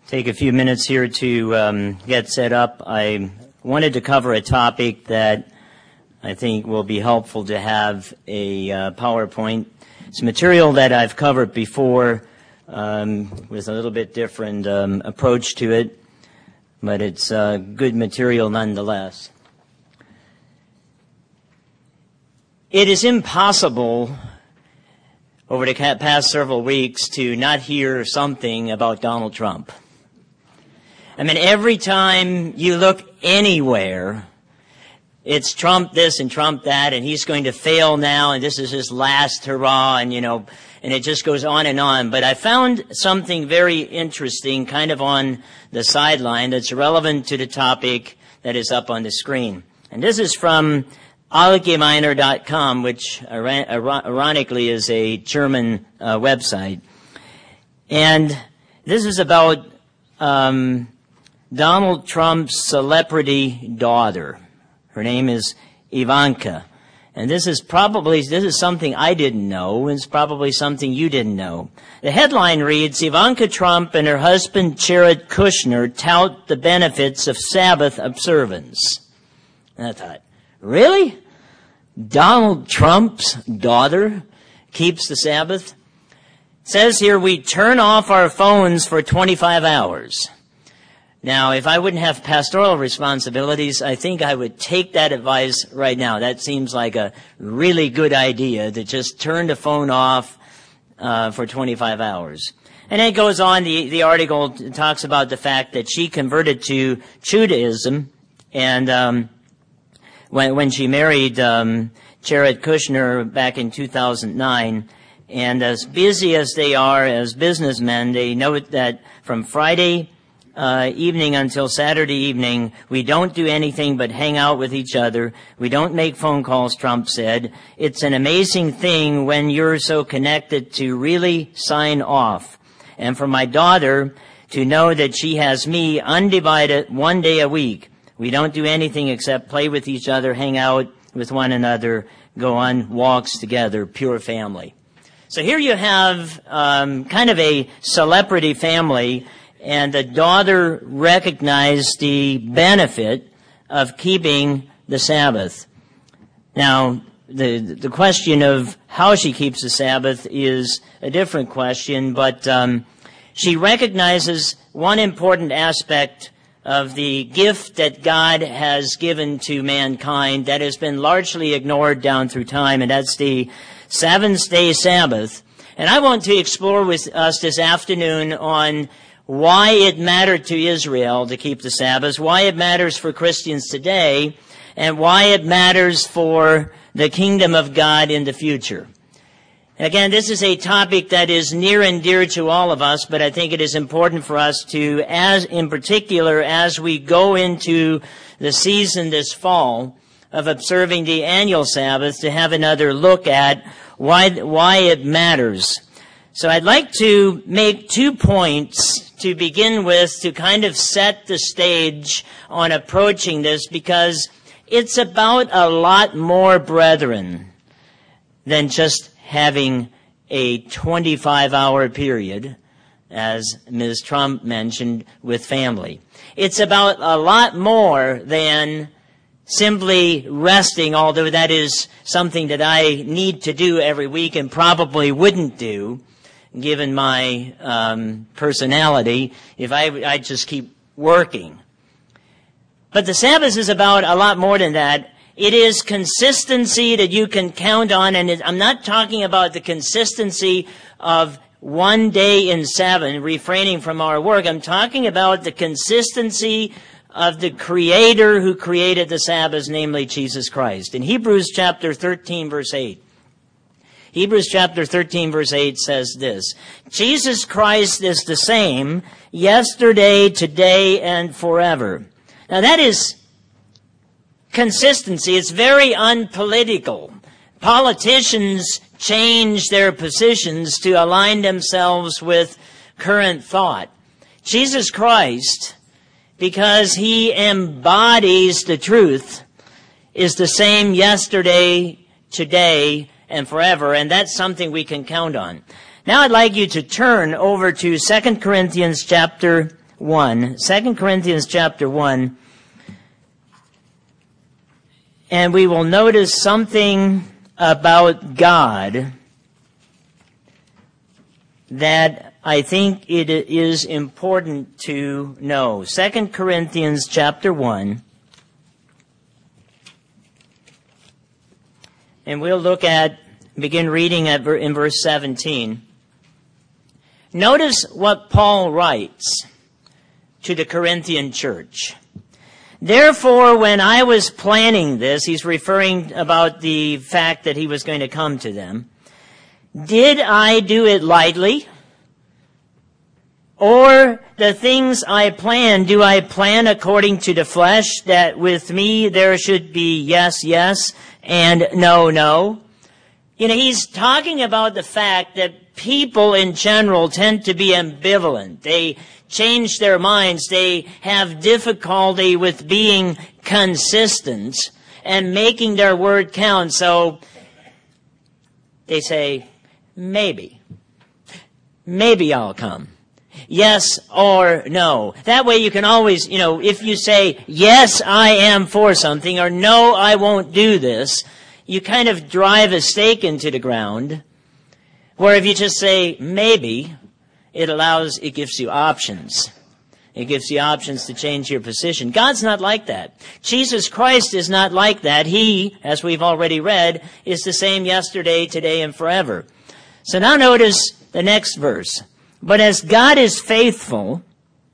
take a few minutes here to get set up. I wanted to cover a topic that I think will be helpful to have a PowerPoint. It's material that I've covered before with a little bit different approach to it, but it's good material nonetheless. It is impossible over the past several weeks to not hear something about Donald Trump. I mean, every time you look anywhere, it's Trump this and Trump that, and he's going to fail now, and this is his last hurrah, and and it just goes on and on. But I found something very interesting kind of on the sideline that's relevant to the topic that is up on the screen. And this is from Allgemeiner.com, which ironically is a German website. And this is about Donald Trump's celebrity daughter. Her name is Ivanka. And this is something I didn't know, and it's probably something you didn't know. The headline reads, Ivanka Trump and her husband Jared Kushner tout the benefits of Sabbath observance. And I thought, really? Donald Trump's daughter keeps the Sabbath? It says here we turn off our phones for 25 hours. Now, if I wouldn't have pastoral responsibilities, I think I would take that advice right now. That seems like a really good idea to just turn the phone off for 25 hours. And then it goes on, the article talks about the fact that she converted to Judaism, and when she married Jared Kushner back in 2009. And as busy as they are as businessmen, they note that from Friday evening until Saturday evening, we don't do anything but hang out with each other. We don't make phone calls, Trump said. It's an amazing thing when you're so connected to really sign off. And for my daughter to know that she has me undivided 1 day a week. We don't do anything except play with each other, hang out with one another, go on walks together, pure family. So here you have kind of a celebrity family, and the daughter recognized the benefit of keeping the Sabbath. Now, the question of how she keeps the Sabbath is a different question, but she recognizes one important aspect of the gift that God has given to mankind that has been largely ignored down through time, and that's the seventh-day Sabbath. And I want to explore with us this afternoon on why it mattered to Israel to keep the Sabbath, why it matters for Christians today, and why it matters for the kingdom of God in the future. Again, this is a topic that is near and dear to all of us, but I think it is important for us to, in particular, as we go into the season this fall of observing the annual Sabbath, to have another look at why it matters. So I'd like to make 2 points to begin with to kind of set the stage on approaching this, because it's about a lot more, brethren, than just having a 25-hour period, as Ms. Trump mentioned, with family. It's about a lot more than simply resting, although that is something that I need to do every week and probably wouldn't do, given my personality, if I just keep working. But the Sabbath is about a lot more than that. It is consistency that you can count on, and I'm not talking about the consistency of 1 day in 7, refraining from our work. I'm talking about the consistency of the Creator who created the Sabbath, namely Jesus Christ. In Hebrews chapter 13, verse 8, Hebrews chapter 13, verse 8 says this, Jesus Christ is the same yesterday, today, and forever. Now that is consistency. It's very unpolitical. Politicians change their positions to align themselves with current thought. Jesus Christ, because he embodies the truth, is the same yesterday, today, and forever, and that's something we can count on. Now I'd like you to turn over to 2 Corinthians chapter 1. 2 Corinthians chapter 1. And we will notice something about God that I think it is important to know. 2 Corinthians chapter 1. And we'll begin reading in verse 17. Notice what Paul writes to the Corinthian church. Therefore, when I was planning this, he's referring about the fact that he was going to come to them. Did I do it lightly? Or the things I plan, do I plan according to the flesh, that with me there should be yes, yes, and no, no? He's talking about the fact that people in general tend to be ambivalent. They change their minds. They have difficulty with being consistent and making their word count. So they say, maybe I'll come. Yes or no. That way you can always, if you say, yes, I am for something, or no, I won't do this, you kind of drive a stake into the ground. Where if you just say, maybe, it gives you options. It gives you options to change your position. God's not like that. Jesus Christ is not like that. He, as we've already read, is the same yesterday, today, and forever. So now notice the next verse. But as God is faithful,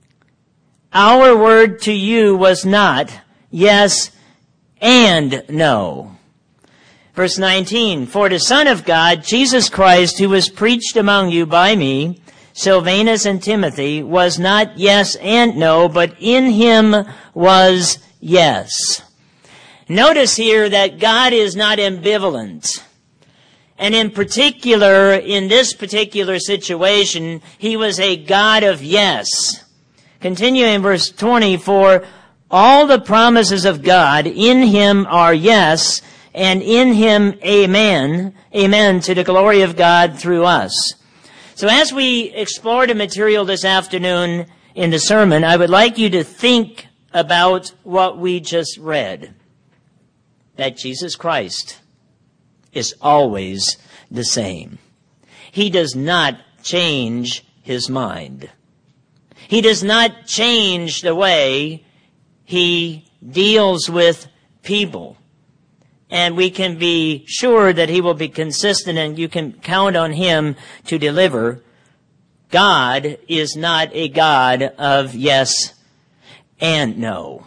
our word to you was not yes and no. Verse 19, for the Son of God, Jesus Christ, who was preached among you by me, Silvanus and Timothy, was not yes and no, but in him was yes. Notice here that God is not ambivalent. And in particular, in this particular situation, he was a God of yes. Continuing verse 20, for all the promises of God in him are yes, and in him amen, amen, to the glory of God through us. So as we explore the material this afternoon in the sermon, I would like you to think about what we just read. That Jesus Christ is always the same. He does not change his mind. He does not change the way he deals with people. And we can be sure that he will be consistent and you can count on him to deliver. God is not a God of yes and no.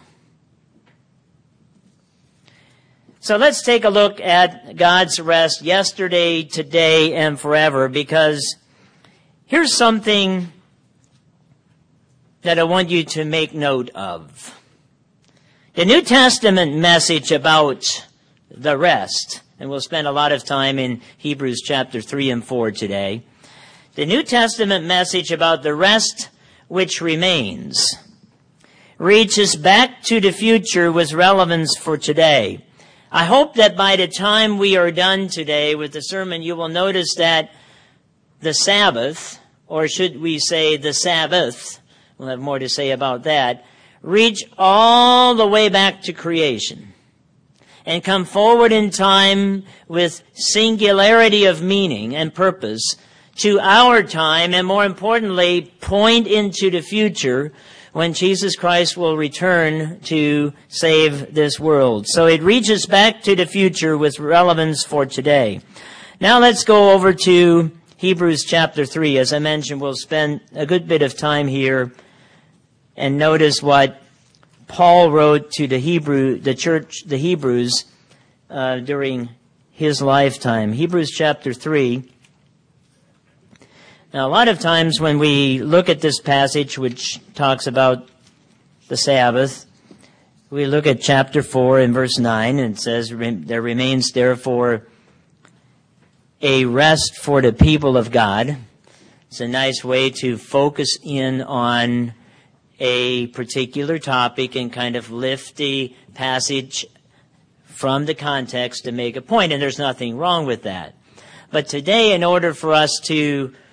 So let's take a look at God's rest yesterday, today, and forever, because here's something that I want you to make note of. The New Testament message about the rest, and we'll spend a lot of time in Hebrews chapter 3 and 4 today. The New Testament message about the rest which remains reaches back to the future with relevance for today. I hope that by the time we are done today with the sermon, you will notice that the Sabbath, or should we say the Sabbath, we'll have more to say about that, reach all the way back to creation and come forward in time with singularity of meaning and purpose to our time, and more importantly, point into the future when Jesus Christ will return to save this world. So it reaches back to the future with relevance for today. Now let's go over to Hebrews chapter 3. As I mentioned, we'll spend a good bit of time here and notice what Paul wrote to the Hebrews during his lifetime. Hebrews chapter 3. Now, a lot of times when we look at this passage, which talks about the Sabbath, we look at chapter 4 and verse 9, and it says, there remains therefore a rest for the people of God. It's a nice way to focus in on a particular topic and kind of lift the passage from the context to make a point, and there's nothing wrong with that. But today, in order for us to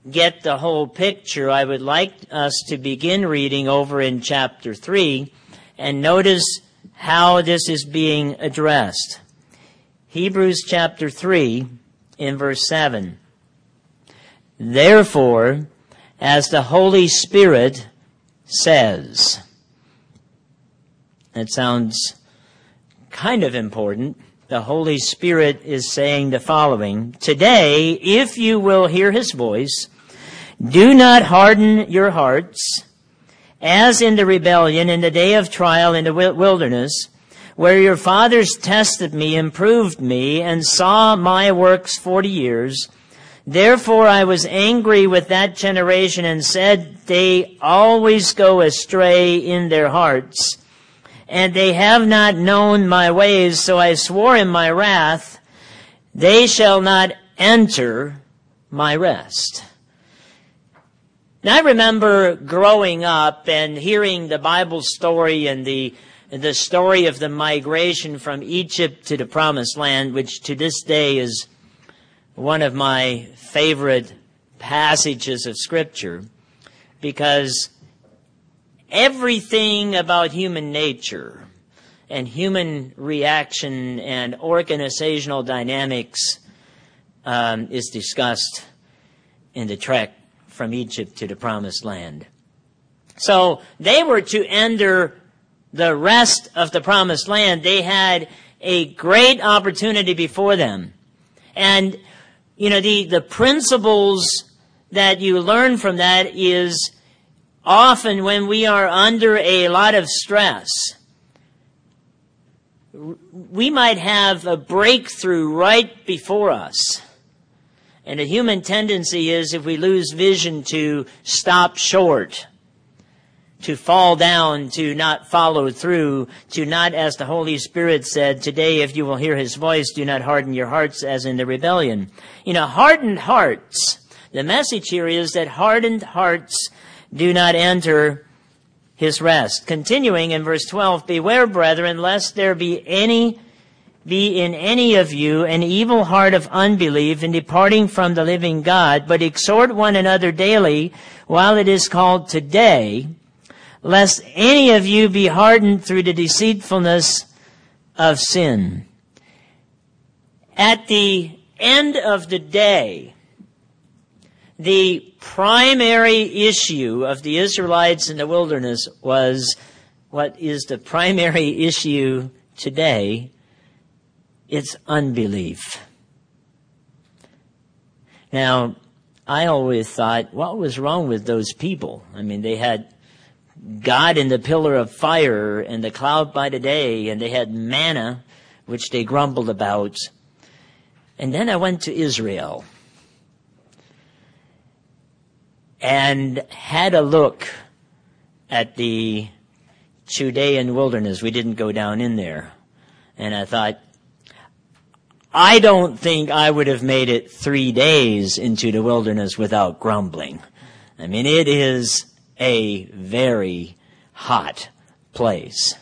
get the whole picture, I would like us to begin reading over in chapter 3 and notice how this is being addressed. Hebrews chapter 3 in verse 7. Therefore, as the Holy Spirit says. That sounds kind of important. The Holy Spirit is saying the following: today, if you will hear his voice, do not harden your hearts, as in the rebellion in the day of trial in the wilderness, where your fathers tested me and proved me and saw my works 40 years. Therefore I was angry with that generation and said, they always go astray in their hearts, and they have not known my ways. So I swore in my wrath, they shall not enter my rest. Now, I remember growing up and hearing the Bible story and the story of the migration from Egypt to the Promised Land, which to this day is one of my favorite passages of Scripture, because everything about human nature and human reaction and organizational dynamics is discussed in the trek from Egypt to the Promised Land. So they were to enter the rest of the Promised Land. They had a great opportunity before them. And, the principles that you learn from that is often when we are under a lot of stress, we might have a breakthrough right before us. And a human tendency is, if we lose vision, to stop short, to fall down, to not follow through, to not, as the Holy Spirit said, today if you will hear his voice, do not harden your hearts as in the rebellion. Hardened hearts, the message here is that hardened hearts do not enter his rest. Continuing in verse 12, beware, brethren, lest there be in any of you an evil heart of unbelief in departing from the living God, but exhort one another daily while it is called today, lest any of you be hardened through the deceitfulness of sin. At the end of the day, the primary issue of the Israelites in the wilderness was what is the primary issue today. It's unbelief. Now, I always thought, what was wrong with those people? They had God in the pillar of fire and the cloud by the day, and they had manna, which they grumbled about. And then I went to Israel and had a look at the Judean wilderness. We didn't go down in there. And I thought, I don't think I would have made it 3 days into the wilderness without grumbling. It is a very hot place.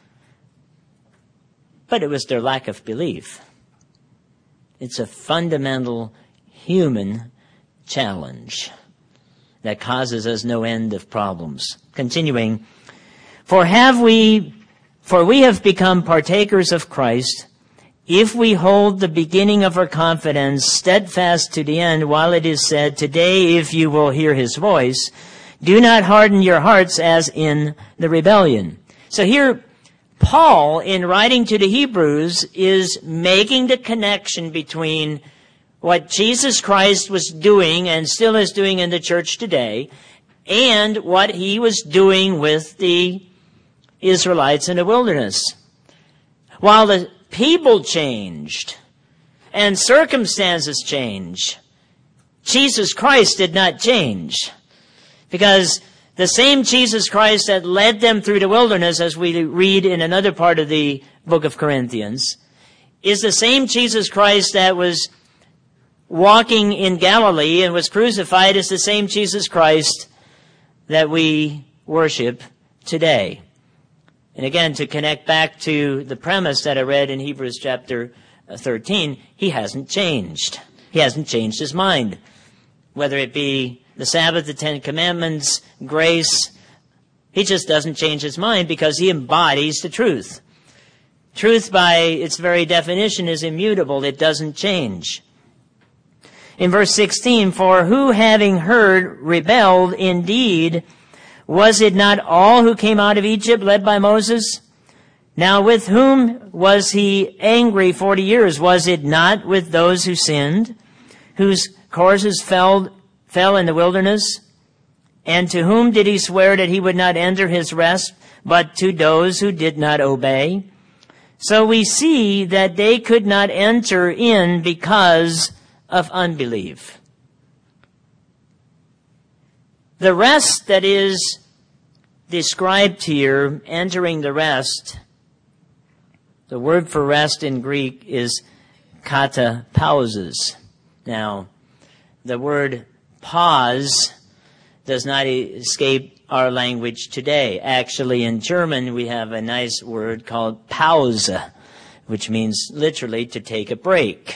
But it was their lack of belief. It's a fundamental human challenge that causes us no end of problems. Continuing, for we have become partakers of Christ, if we hold the beginning of our confidence steadfast to the end, while it is said, today if you will hear his voice, do not harden your hearts as in the rebellion. So here, Paul, in writing to the Hebrews, is making the connection between what Jesus Christ was doing and still is doing in the church today and what he was doing with the Israelites in the wilderness. While the people changed and circumstances changed, Jesus Christ did not change. Because the same Jesus Christ that led them through the wilderness, as we read in another part of the book of Corinthians, is the same Jesus Christ that was walking in Galilee and was crucified, is the same Jesus Christ that we worship today. And again, to connect back to the premise that I read in Hebrews chapter 13, he hasn't changed. He hasn't changed his mind. whether it be the Sabbath, the Ten Commandments, grace. He just doesn't change his mind because he embodies the truth. Truth, by its very definition, is immutable. It doesn't change. In verse 16, for who having heard rebelled indeed, was it not all who came out of Egypt led by Moses? Now with whom was he angry 40 years? Was it not with those who sinned, whose courses fell in the wilderness? And to whom did he swear that he would not enter his rest, but to those who did not obey? So we see that they could not enter in because of unbelief. The rest that is described here, entering the rest, the word for rest in Greek is katapausis. Now, the word pause does not escape our language today. Actually, in German, we have a nice word called Pause, which means literally to take a break.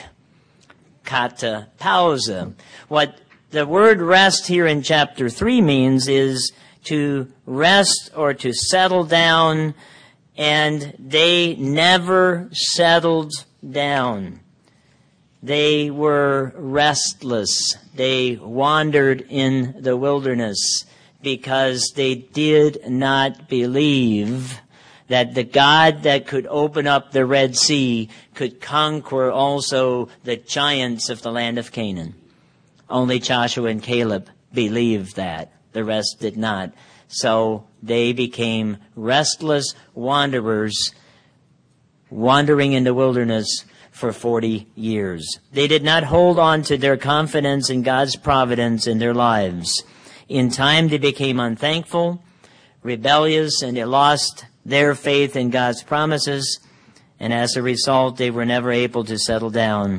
Katapause. What the word rest here in chapter 3 means is to rest or to settle down, and they never settled down. They were restless. They wandered in the wilderness because they did not believe that the God that could open up the Red Sea could conquer also the giants of the land of Canaan. Only Joshua and Caleb believed that. The rest did not. So they became restless wanderers, wandering in the wilderness for 40 years. They did not hold on to their confidence in God's providence in their lives. In time, they became unthankful, rebellious, and they lost their faith in God's promises. And as a result, they were never able to settle down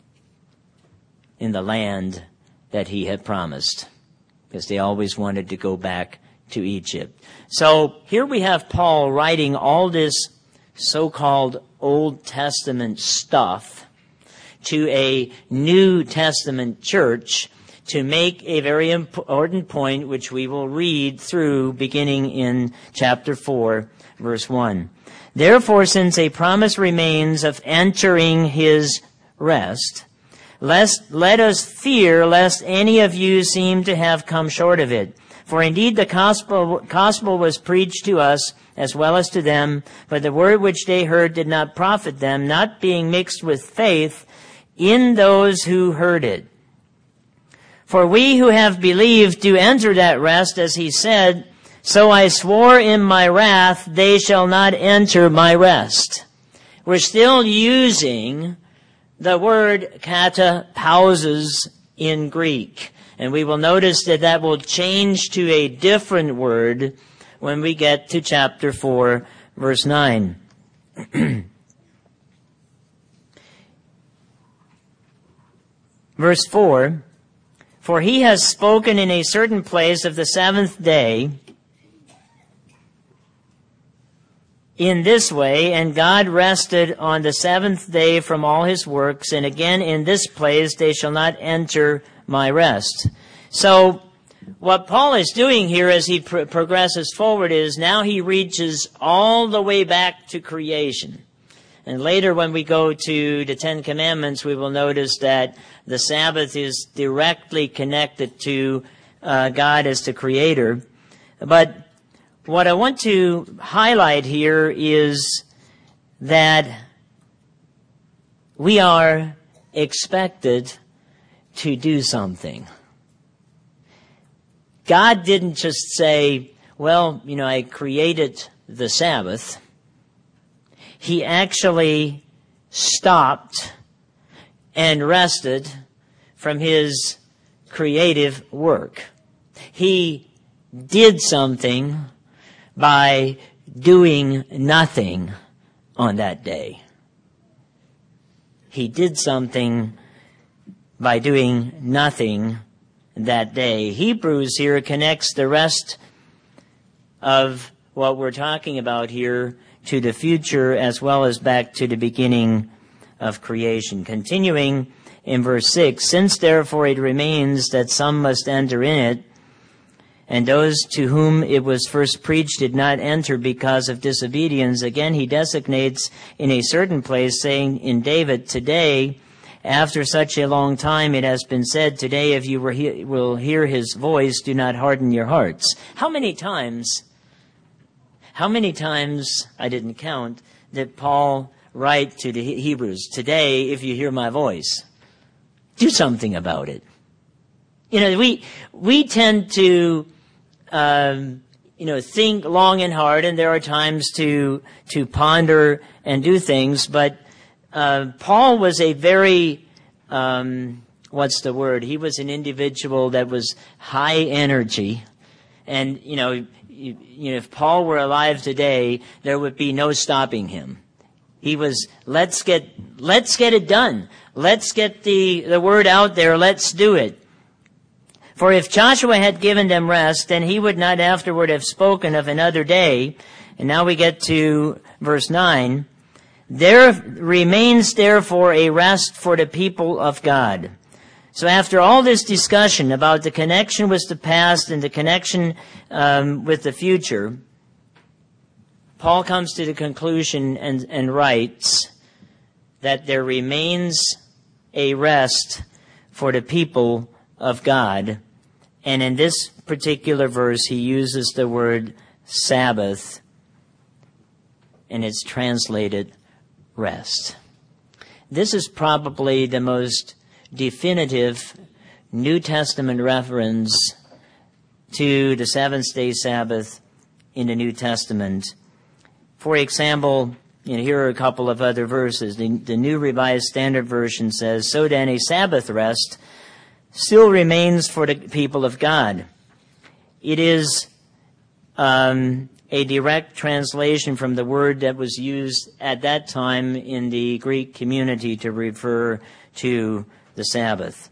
in the land that he had promised, because they always wanted to go back to Egypt. So here we have Paul writing all this so-called Old Testament stuff to a New Testament church to make a very important point, which we will read through beginning in chapter 4, verse 1. Therefore, since a promise remains of entering his rest, let us fear lest any of you seem to have come short of it. For indeed the gospel was preached to us as well as to them, but the word which they heard did not profit them, not being mixed with faith in those who heard it. For we who have believed do enter that rest, as he said, so I swore in my wrath, they shall not enter my rest. We're still using the word katapausis in Greek. And we will notice that that will change to a different word when we get to chapter 4, verse 9. Verse 4, for he has spoken in a certain place of the seventh day in this way, and God rested on the seventh day from all his works, and again in this place they shall not enter my rest. So what Paul is doing here as he progresses forward is now he reaches all the way back to creation. And later when we go to the Ten Commandments, we will notice that the Sabbath is directly connected to God as the Creator. But what I want to highlight here is that we are expected to do something. God didn't just say, well, I created the Sabbath. He actually stopped and rested from his creative work. He did something by doing nothing on that day. He did something by doing nothing that day. Hebrews here connects the rest of what we're talking about here to the future as well as back to the beginning of creation. Continuing in verse 6, since therefore it remains that some must enter in it, and those to whom it was first preached did not enter because of disobedience, again he designates in a certain place, saying in David, today, after such a long time it has been said, today if you will hear his voice, do not harden your hearts. How many times, I didn't count, did Paul write to the Hebrews, today if you hear my voice, do something about it. You know, we tend to think long and hard, and there are times to ponder and do things, but Paul was a very, what's the word? He was an individual that was high energy. And, if Paul were alive today, there would be no stopping him. He was, let's get it done. Let's get the word out there. Let's do it. For if Joshua had given them rest, then he would not afterward have spoken of another day. And now we get to verse 9. There remains therefore a rest for the people of God. So after all this discussion about the connection with the past and the connection with the future, Paul comes to the conclusion and writes that there remains a rest for the people of God. And in this particular verse, he uses the word Sabbath, and it's translated rest. This is probably the most definitive New Testament reference to the seventh-day Sabbath in the New Testament. For example, here are a couple of other verses. The New Revised Standard Version says, so then a Sabbath rest still remains for the people of God. It is a direct translation from the word that was used at that time in the Greek community to refer to the Sabbath.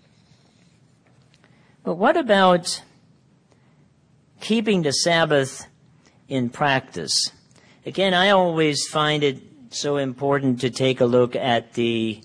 But what about keeping the Sabbath in practice? Again, I always find it so important to take a look at the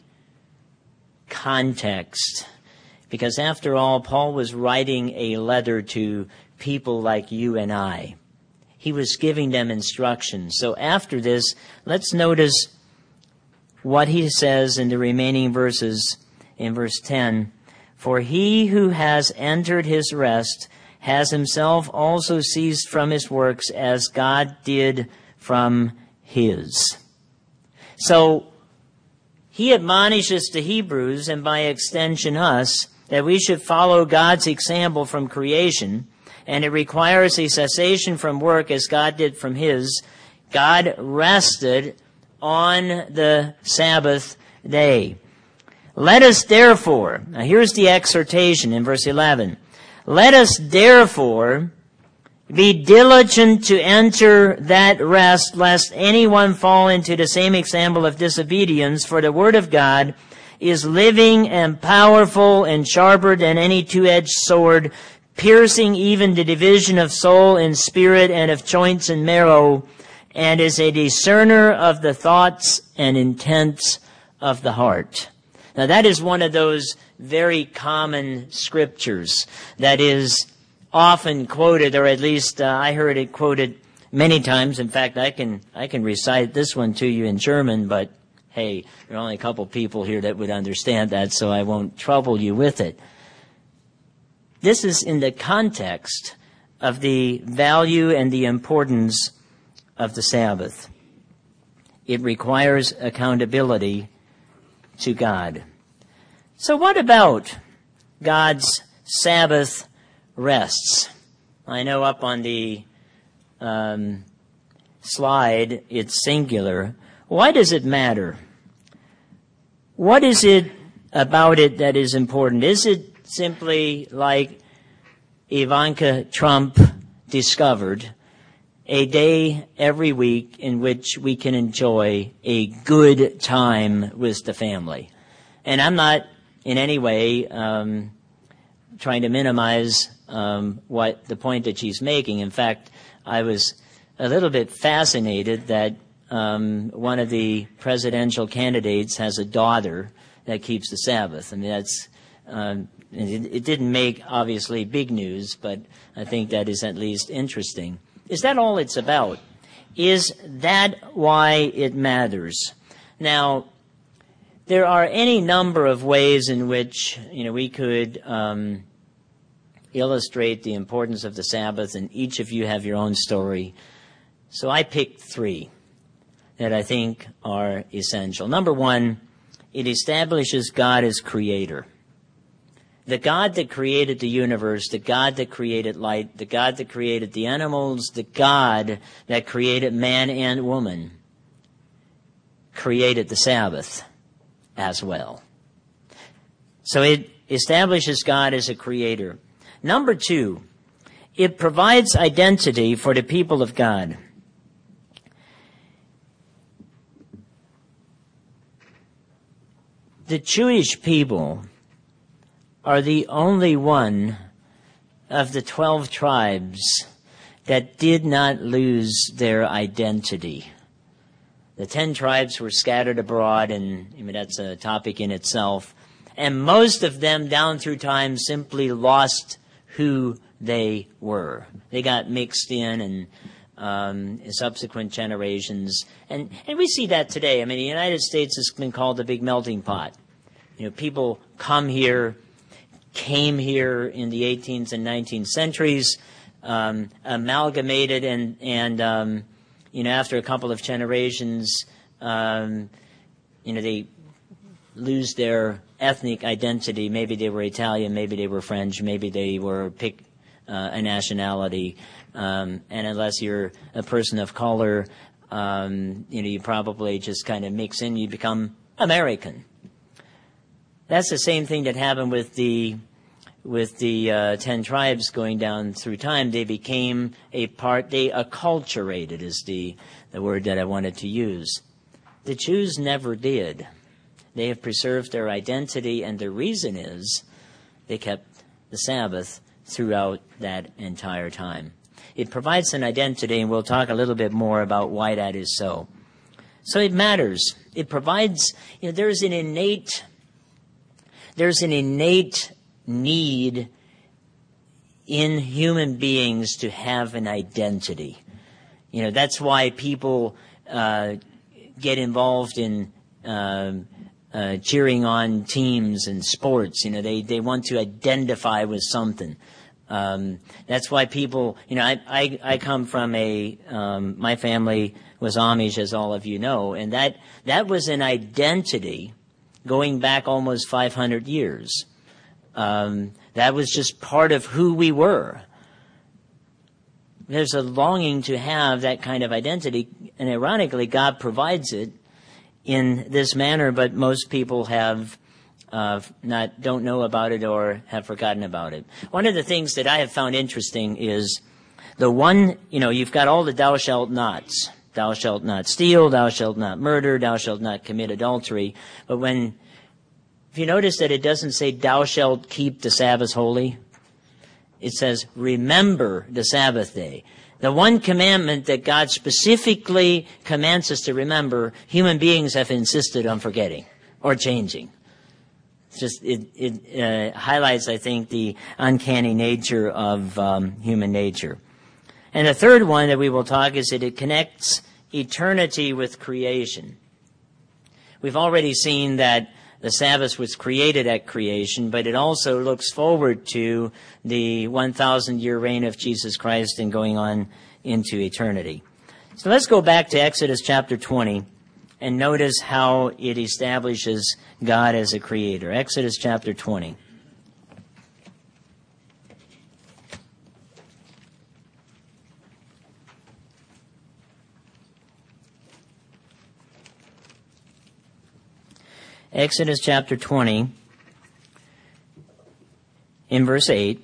context, because after all, Paul was writing a letter to people like you and I. He was giving them instructions. So after this, let's notice what he says in the remaining verses in verse 10. For he who has entered his rest has himself also ceased from his works as God did from his. So he admonishes the Hebrews, and by extension us, that we should follow God's example from creation, and it requires a cessation from work as God did from his. God rested on the Sabbath day. Let us therefore, now here's the exhortation in verse 11. Let us therefore be diligent to enter that rest, lest anyone fall into the same example of disobedience, for the word of God is living and powerful and sharper than any two-edged sword, piercing even the division of soul and spirit and of joints and marrow, and is a discerner of the thoughts and intents of the heart. Now that is one of those very common scriptures that is often quoted, or at least I heard it quoted many times. In fact, I can recite this one to you in German, but hey, there are only a couple people here that would understand that, so I won't trouble you with it. This is in the context of the value and the importance of the Sabbath. It requires accountability to God. So what about God's Sabbath rests? I know up on the slide it's singular. Why does it matter? What is it about it that is important? Is it simply like Ivanka Trump discovered, a day every week in which we can enjoy a good time with the family? And I'm not in any way trying to minimize what the point that she's making. In fact, I was a little bit fascinated that one of the presidential candidates has a daughter that keeps the Sabbath. I mean, it didn't make, obviously, big news, but I think that is at least interesting. Is that all it's about? Is that why it matters? Now, there are any number of ways in which, we could illustrate the importance of the Sabbath, and each of you have your own story. So I picked 3 that I think are essential. Number 1, it establishes God as creator. The God that created the universe, the God that created light, the God that created the animals, the God that created man and woman, created the Sabbath as well. So it establishes God as a creator. Number 2, it provides identity for the people of God. The Jewish people are the only one of the 12 tribes that did not lose their identity. The 10 tribes were scattered abroad, and that's a topic in itself. And most of them, down through time, simply lost who they were. They got mixed in subsequent generations. And we see that today. The United States has been called the big melting pot. People came here in the 18th and 19th centuries, amalgamated, and after a couple of generations, they lose their ethnic identity. Maybe they were Italian, maybe they were French, maybe they were a nationality. And unless you're a person of color, you probably just kind of mix in. You become American. That's the same thing that happened with the 10 tribes going down through time. They became they acculturated is the word that I wanted to use. The Jews never did. They have preserved their identity, and the reason is they kept the Sabbath throughout that entire time. It provides an identity, and we'll talk a little bit more about why that is so. So it matters. It provides, there's an innate need in human beings to have an identity. That's why people get involved in cheering on teams and sports. They want to identify with something. That's why people, I come from my family was Amish, as all of you know, and that was an identity going back almost 500 years. That was just part of who we were. There's a longing to have that kind of identity, and ironically, God provides it in this manner, but most people don't know about it or have forgotten about it. One of the things that I have found interesting is you've got all the thou shalt nots. Thou shalt not steal, thou shalt not murder, thou shalt not commit adultery. But if you notice that it doesn't say thou shalt keep the Sabbath holy, it says remember the Sabbath day. The one commandment that God specifically commands us to remember, human beings have insisted on forgetting or changing. It highlights, I think, the uncanny nature of human nature. And the third one that we will talk is that it connects eternity with creation. We've already seen that the Sabbath was created at creation, but it also looks forward to the 1,000-year reign of Jesus Christ and going on into eternity. So let's go back to Exodus chapter 20 and notice how it establishes God as a creator. Exodus chapter 20. Exodus chapter 20, in verse 8.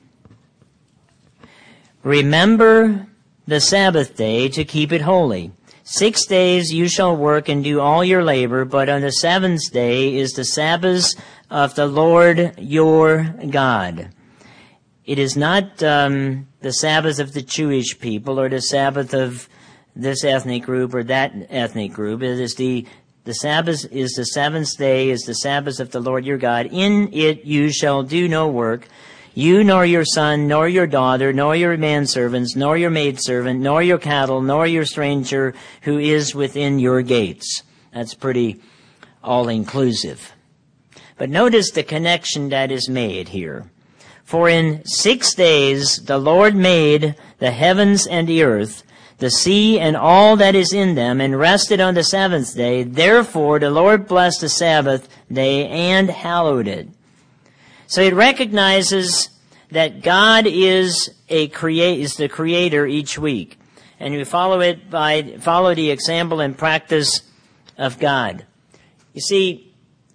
Remember the Sabbath day to keep it holy. 6 days you shall work and do all your labor, but on the seventh day is the Sabbath of the Lord your God. It is not the Sabbath of the Jewish people or the Sabbath of this ethnic group or that ethnic group. It is the The Sabbath is the seventh day, is the Sabbath of the Lord your God. In it you shall do no work, you nor your son, nor your daughter, nor your manservants, nor your maidservant, nor your cattle, nor your stranger who is within your gates. That's pretty all-inclusive. But notice the connection that is made here. For in 6 days the Lord made the heavens and the earth, the sea and all that is in them, and rested on the seventh day. Therefore the Lord blessed the Sabbath day and hallowed it. So it recognizes that God is the creator each week. And we follow the example and practice of God. You see,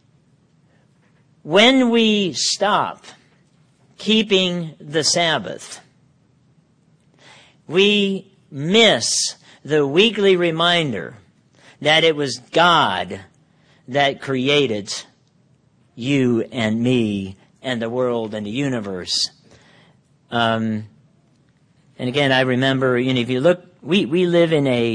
when we stop keeping the Sabbath, we miss the weekly reminder that it was God that created you and me and the world and the universe. And again, I remember, if you look, we live in a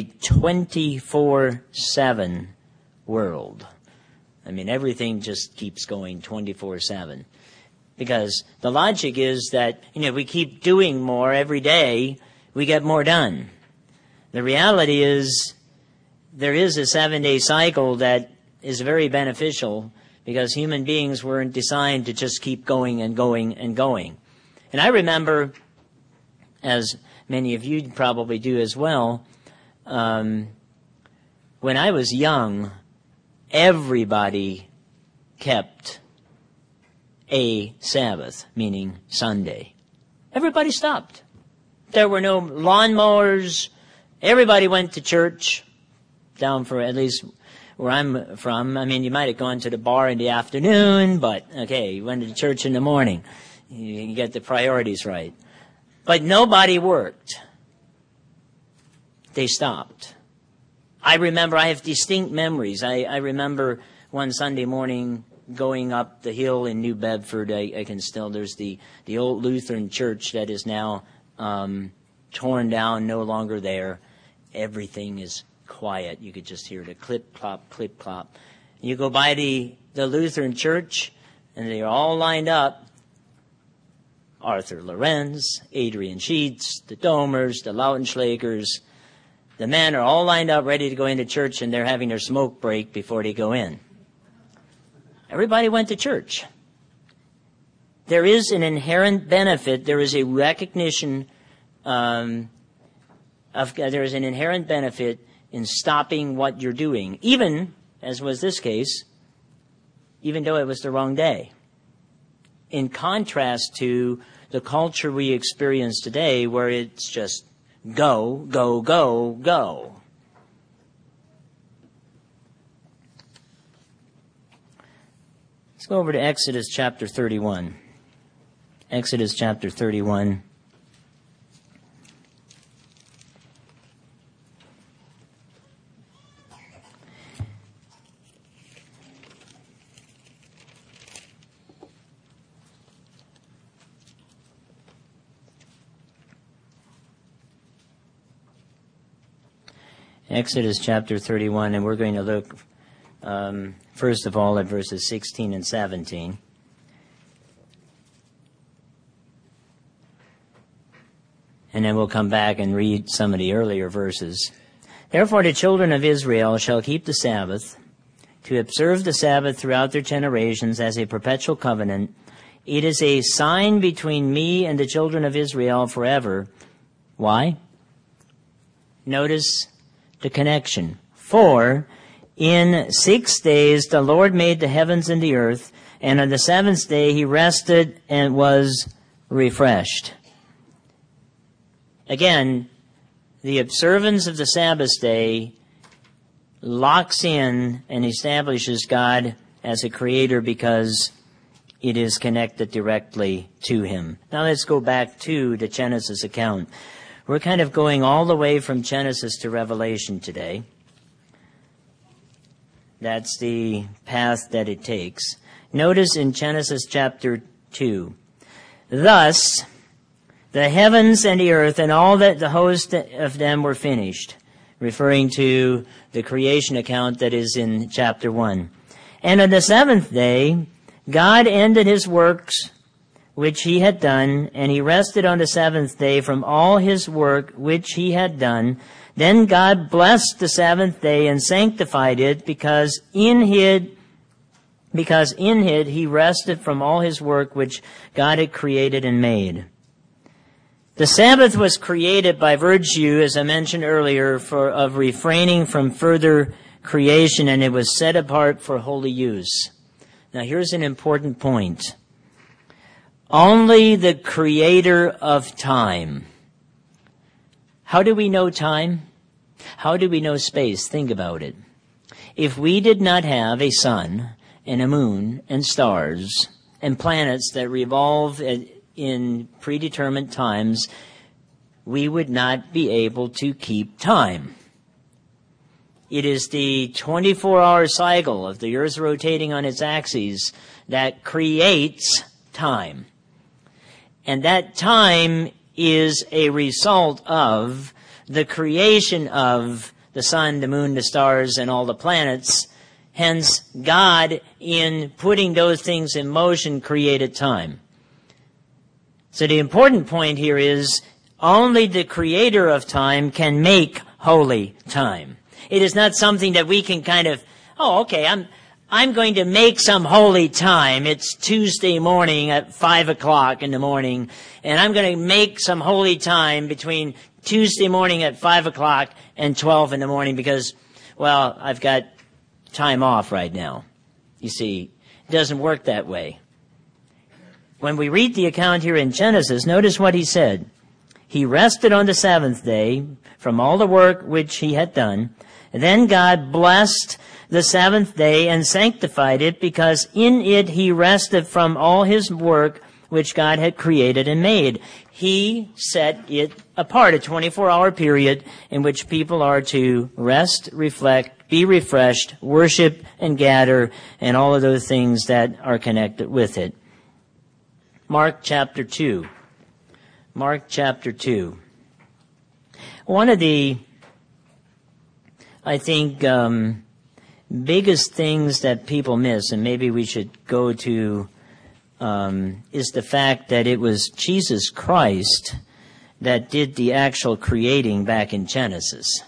24/7 world. I mean, everything just keeps going 24/7. Because the logic is that, if we keep doing more every day, we get more done. The reality is there is a 7-day cycle that is very beneficial because human beings weren't designed to just keep going and going and going. And I remember, as many of you probably do as well, when I was young, everybody kept a Sabbath, meaning Sunday. Everybody stopped. There were no lawnmowers. Everybody went to church, down for at least where I'm from. I mean, you might have gone to the bar in the afternoon, but okay, you went to church in the morning. You get the priorities right. But nobody worked. They stopped. I have distinct memories. I remember one Sunday morning going up the hill in New Bedford. There's the old Lutheran church that is now torn down, no longer there. Everything is quiet. You could just hear the clip-clop, clip-clop. You go by the Lutheran church, and they're all lined up. Arthur Lorenz, Adrian Sheets, the Domers, the Lautenschlagers. The men are all lined up ready to go into church, and they're having their smoke break before they go in. Everybody went to church. There is an inherent benefit. There is a recognition there is an inherent benefit in stopping what you're doing, even, as was this case, even though it was the wrong day. In contrast to the culture we experience today, where it's just go, go, go, go. Let's go over to Exodus chapter 31. Exodus chapter 31. Exodus chapter 31, and we're going to look first of all at verses 16 and 17. And then we'll come back and read some of the earlier verses. Therefore the children of Israel shall keep the Sabbath, to observe the Sabbath throughout their generations as a perpetual covenant. It is a sign between me and the children of Israel forever. Why? Notice the connection. For in 6 days the Lord made the heavens and the earth, and on the seventh day he rested and was refreshed. Again, the observance of the Sabbath day locks in and establishes God as a creator because it is connected directly to him. Now let's go back to the Genesis account. We're kind of going all the way from Genesis to Revelation today. That's the path that it takes. Notice in Genesis chapter 2, thus the heavens and the earth and all that the host of them were finished. referring to the creation account that is in chapter 1. And on the seventh day, God ended his works which he had done, and he rested on the seventh day from all his work which he had done. Then God blessed the seventh day and sanctified it, because in it he rested from all his work which God had created and made. The Sabbath was created by virtue, as I mentioned earlier, of refraining from further creation, and it was set apart for holy use. Now here's an important point. Only the Creator of time. How do we know time? How do we know space? Think about it. If we did not have a sun and a moon and stars and planets that revolve in predetermined times, we would not be able to keep time. It is the 24-hour cycle of the Earth rotating on its axis that creates time. And that time is a result of the creation of the sun, the moon, the stars, and all the planets. Hence, God, in putting those things in motion, created time. So the important point here is only the Creator of time can make holy time. It is not something that we can kind of, I'm going to make some holy time. It's Tuesday morning at 5 o'clock in the morning, and I'm going to make some holy time between Tuesday morning at 5 o'clock and 12 in the morning because, I've got time off right now. You see, it doesn't work that way. When we read the account here in Genesis, notice what he said. He rested on the seventh day from all the work which he had done. And then God blessed the seventh day and sanctified it, because in it he rested from all his work which God had created and made. He set it apart, a 24-hour period in which people are to rest, reflect, be refreshed, worship, and gather, and all of those things that are connected with it. Mark chapter 2. Mark chapter 2. One of the, I think, biggest things that people miss, and maybe we should go to, is the fact that it was Jesus Christ that did the actual creating back in Genesis.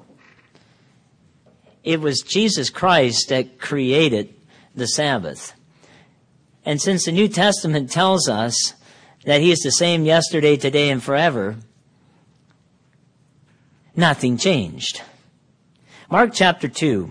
It was Jesus Christ that created the Sabbath. And since the New Testament tells us that he is the same yesterday, today, and forever, nothing changed. Mark chapter 2,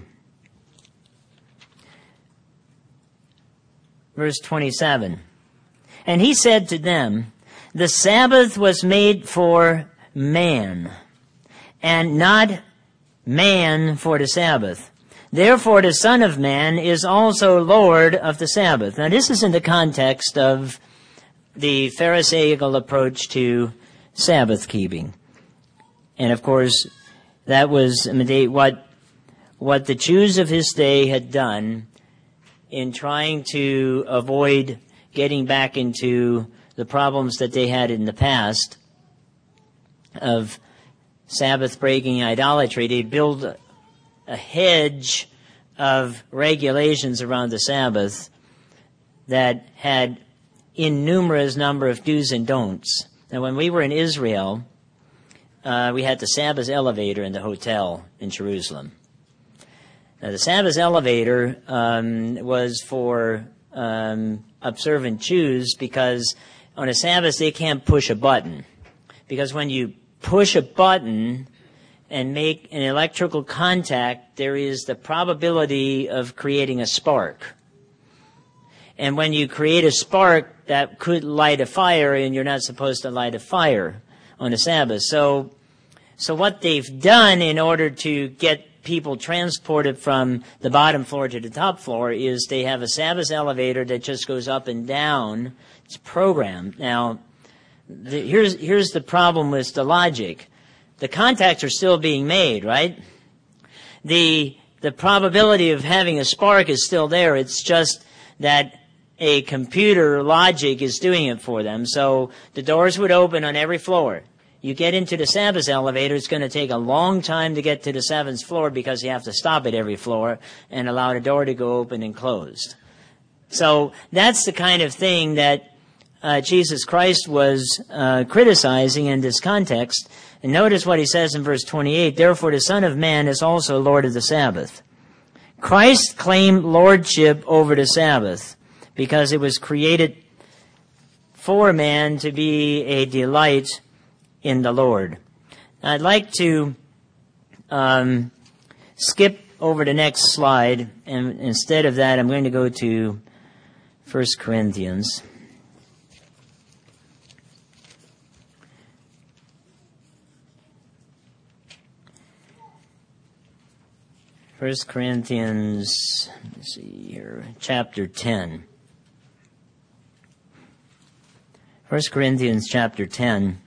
verse 27. And he said to them, the Sabbath was made for man, and not man for the Sabbath. Therefore the Son of Man is also Lord of the Sabbath. Now this is in the context of the Pharisaical approach to Sabbath keeping. And of course, that was what the Jews of his day had done in trying to avoid getting back into the problems that they had in the past of Sabbath breaking idolatry. They built a hedge of regulations around the Sabbath that had innumerous number of do's and don'ts. Now, when we were in Israel, we had the Sabbath elevator in the hotel in Jerusalem. Now, the Sabbath elevator was for observant Jews, because on a Sabbath they can't push a button. Because when you push a button and make an electrical contact, there is the probability of creating a spark. And when you create a spark, that could light a fire, and you're not supposed to light a fire on a Sabbath. So what they've done in order to get people transported from the bottom floor to the top floor is they have a Sabbath elevator that just goes up and down. It's programmed. Now, here's the problem with the logic. The contacts are still being made, right? The probability of having a spark is still there. It's just that a computer logic is doing it for them. So the doors would open on every floor. you get into the Sabbath elevator, it's going to take a long time to get to the 7th floor because you have to stop at every floor and allow the door to go open and closed. So that's the kind of thing that Jesus Christ was criticizing in this context. And notice what he says in verse 28, therefore the Son of Man is also Lord of the Sabbath. Christ claimed lordship over the Sabbath because it was created for man to be a delight in the Lord. I'd like to skip over the next slide, and instead of that, I'm going to go to 1 Corinthians. 1 Corinthians, let's see here, chapter 10. 1 Corinthians chapter 10,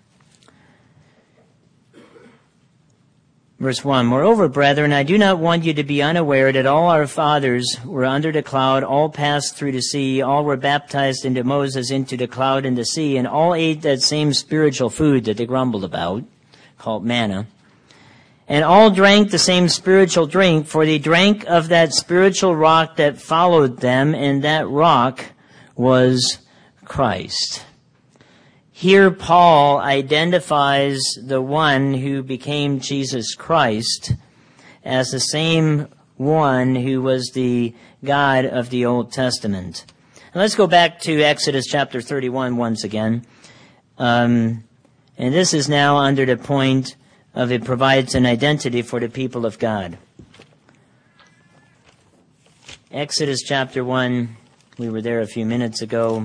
verse 1. Moreover, brethren, I do not want you to be unaware that all our fathers were under the cloud, all passed through the sea, all were baptized into Moses into the cloud and the sea, and all ate that same spiritual food that they grumbled about, called manna. And all drank the same spiritual drink, for they drank of that spiritual rock that followed them, and that rock was Christ. Here Paul identifies the one who became Jesus Christ as the same one who was the God of the Old Testament. And let's go back to Exodus chapter 31 once again. And this is now under the point of it provides an identity for the people of God. Exodus chapter 1, we were there a few minutes ago,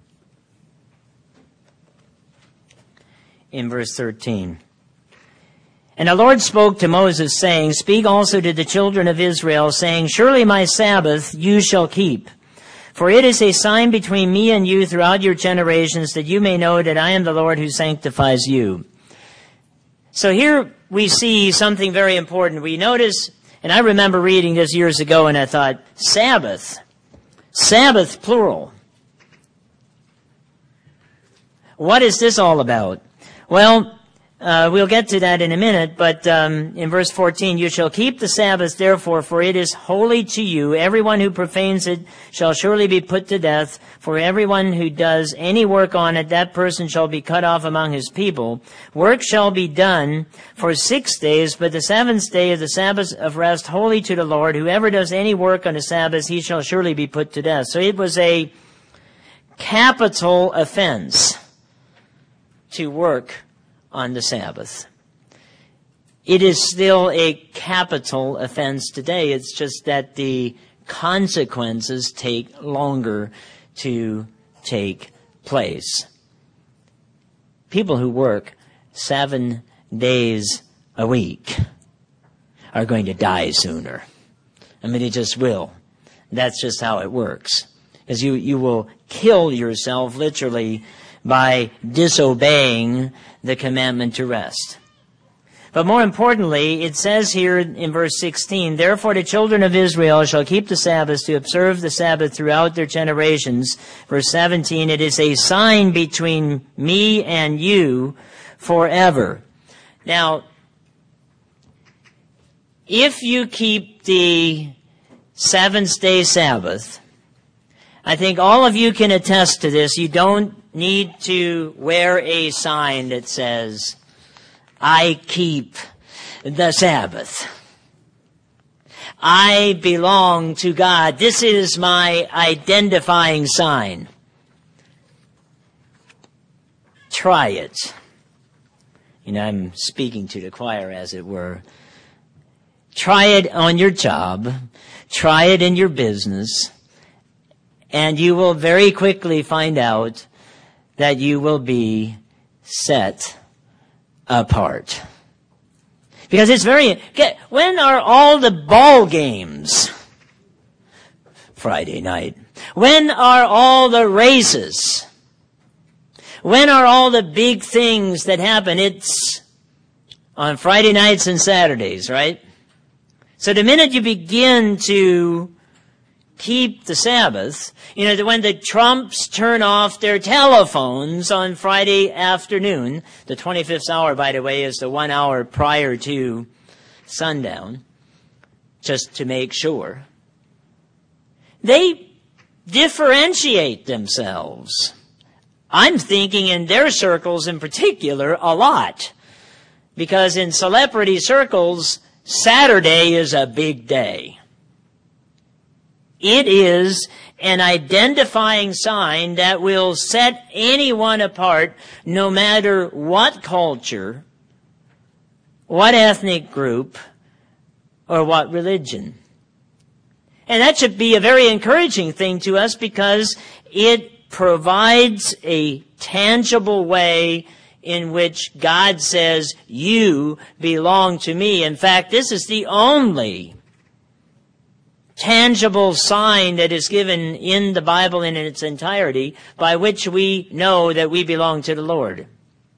in verse 13. And the Lord spoke to Moses, saying, speak also to the children of Israel, saying, surely my Sabbath you shall keep. For it is a sign between me and you throughout your generations, that you may know that I am the Lord who sanctifies you. So here we see something very important. We notice, and I remember reading this years ago, and I thought, Sabbath plural. What is this all about? Well, we'll get to that in a minute, but in verse 14, you shall keep the Sabbath, therefore, for it is holy to you. Everyone who profanes it shall surely be put to death. For everyone who does any work on it, that person shall be cut off among his people. Work shall be done for 6 days, but the 7th day is the Sabbath of rest, holy to the Lord. Whoever does any work on the Sabbath, he shall surely be put to death. So it was a capital offense to work on the Sabbath. It is still a capital offense today. It's just that the consequences take longer to take place. People who work 7 days a week are going to die sooner. I mean, they just will. That's just how it works. Because you will kill yourself literally by disobeying the commandment to rest. But more importantly, it says here in verse 16, therefore the children of Israel shall keep the Sabbath to observe the Sabbath throughout their generations. Verse 17, it is a sign between me and you forever. Now, if you keep the 7th day Sabbath, I think all of you can attest to this. You don't need to wear a sign that says, I keep the Sabbath. I belong to God. This is my identifying sign. Try it. You know, I'm speaking to the choir, as it were. Try it on your job. Try it in your business. And you will very quickly find out that you will be set apart. Because it's when are all the ball games? Friday night. When are all the races? When are all the big things that happen? It's on Friday nights and Saturdays, right? So the minute you begin to keep the Sabbath. When the Trumps turn off their telephones on Friday afternoon, the 25th hour, by the way, is the 1 hour prior to sundown, just to make sure. They differentiate themselves. I'm thinking in their circles in particular a lot. Because in celebrity circles, Saturday is a big day. It is an identifying sign that will set anyone apart, no matter what culture, what ethnic group, or what religion. And that should be a very encouraging thing to us because it provides a tangible way in which God says, you belong to me. In fact, this is the only tangible sign that is given in the Bible in its entirety by which we know that we belong to the Lord.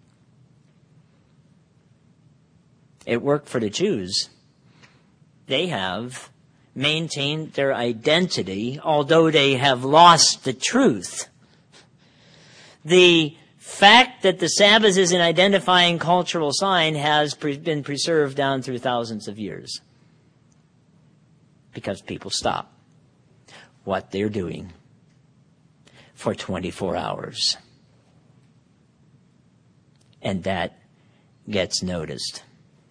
It worked for the Jews. They have maintained their identity, although they have lost the truth. The fact that the Sabbath is an identifying cultural sign has been preserved down through thousands of years. Because people stop what they're doing for 24 hours. And that gets noticed.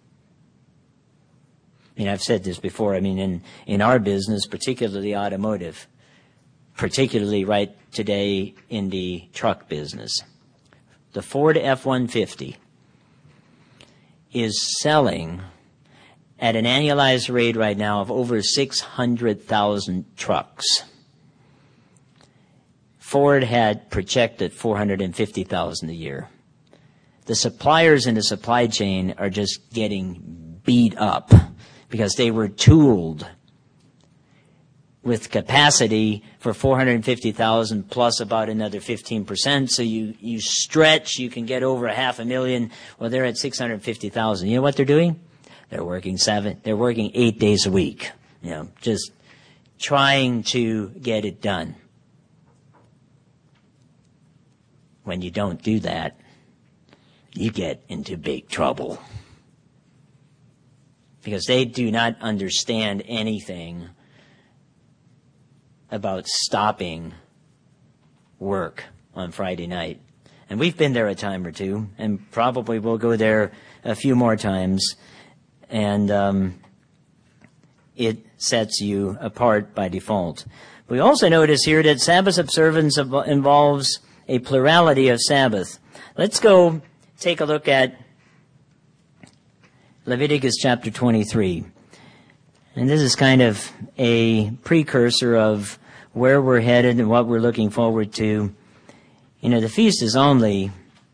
I've said this before. In our business, particularly automotive, particularly right today in the truck business, the Ford F-150 is selling at an annualized rate right now of over 600,000 trucks. Ford had projected 450,000 a year. The suppliers in the supply chain are just getting beat up because they were tooled with capacity for 450,000 plus about another 15%. So you stretch, you can get over 500,000. Well, they're at 650,000. You know what they're doing? They're working 8 days a week. Just trying to get it done. When you don't do that, you get into big trouble. Because they do not understand anything about stopping work on Friday night. And we've been there a time or two, and probably we'll go there a few more times. And it sets you apart by default. We also notice here that Sabbath observance involves a plurality of Sabbath. Let's go take a look at Leviticus chapter 23. And this is kind of a precursor of where we're headed and what we're looking forward to. The feast is only